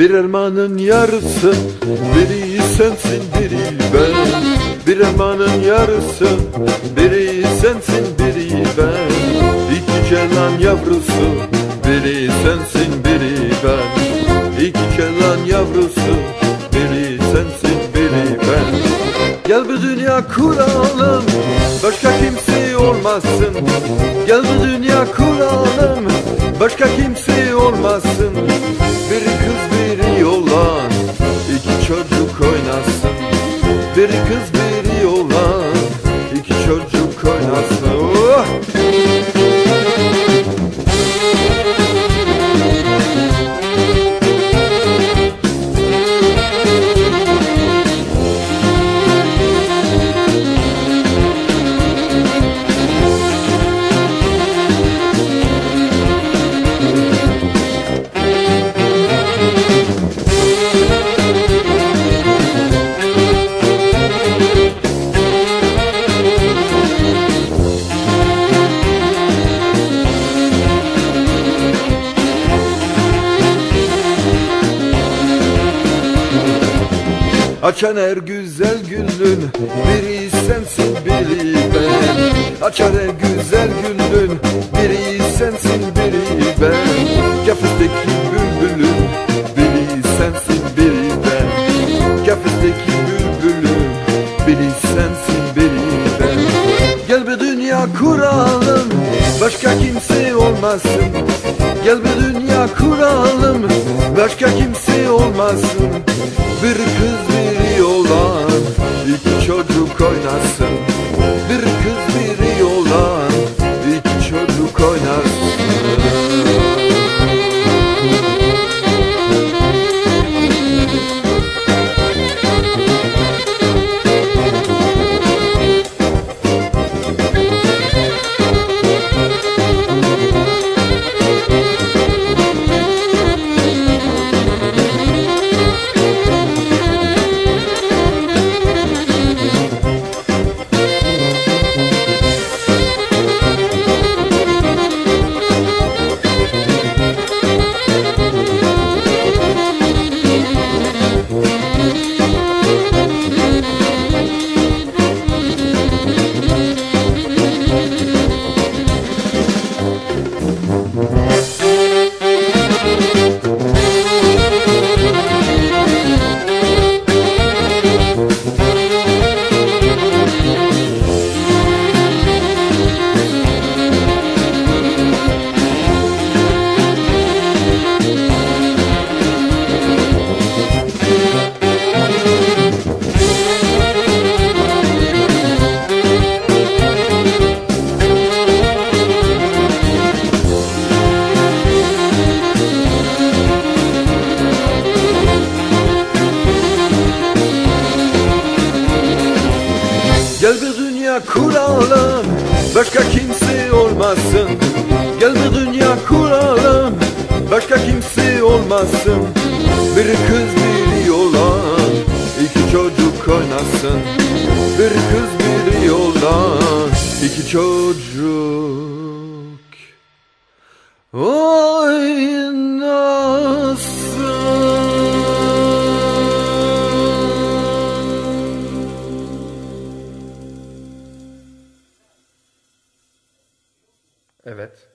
Bir elmanın yarısı, biri sensin biri ben. Bir elmanın yarısı, biri sensin biri ben. İki kelan yavrusu, biri sensin biri ben. İki kelan yavrusu, biri sensin biri ben. Gel bu dünya kuralım, başka kimse olmasın. Gel bu dünya kuralım, başka kimse olmasın. Biri kız biri oğlan, iki çocuk oynasın. Biri kız biri oğlan, iki çocuk oynasın. Oh! Açan her güzel gülün, biri sensin biri ben. Açan her güzel gülün, biri sensin biri ben. Kafesteki bülbülün, biri sensin biri ben. Kafesteki bülbülün, biri sensin biri ben. Gel bir dünya kuralım, başka kimse olmasın. Gel bir dünya kuralım, başka kimse olmasın. Bir kız biri oğlan, iki çocuk oynasın. Bir kız biri oğlan, iki çocuk oynasın. Gel bir dünya kuralım, başka kimse olmasın. Gel bir dünya kuralım, başka kimse olmasın. Bir kız biri oğlan, iki çocuk oynasın. Bir kız biri oğlan, iki çocuk oynasın. Evet.